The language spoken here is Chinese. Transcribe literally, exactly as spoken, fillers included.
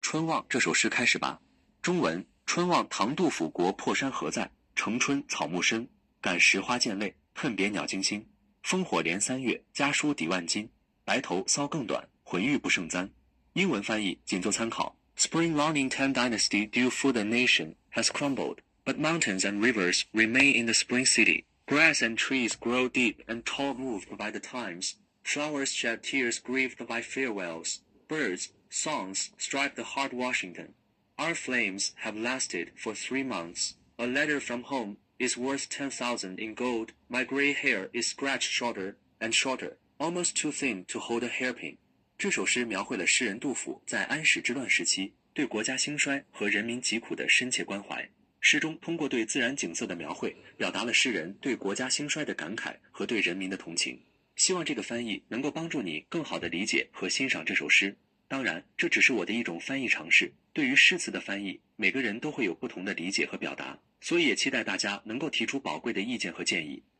春望》这首诗开始吧。中文：春望唐杜甫国破山河在，城春草木深，感时花溅泪，恨别鸟惊心。烽火连三月，家书抵万金。白头搔更短，浑欲不胜簪。英文翻译仅做参考。Spring longing Tang dynasty due for the nation has crumbled, but mountains and rivers remain in the spring city. Grass and trees grow deep and tall moved by the times. Flowers shed tears grieved by farewells. Birds, songs strike the heart Washington. Our flames have lasted for three months. A letter from home is worth ten thousand in gold. My gray hair is scratched shorter and shorter, almost too thin to hold a hairpin. 这首诗描绘了诗人杜甫在安史之乱时期对国家兴衰和人民疾苦的深切关怀。诗中通过对自然景色的描绘，表达了诗人对国家兴衰的感慨和对人民的同情。希望这个翻译能够帮助你更好地理解和欣赏这首诗。当然，这只是我的一种翻译尝试。对于诗词的翻译，每个人都会有不同的理解和表达，所以也期待大家能够提出宝贵的意见和建议。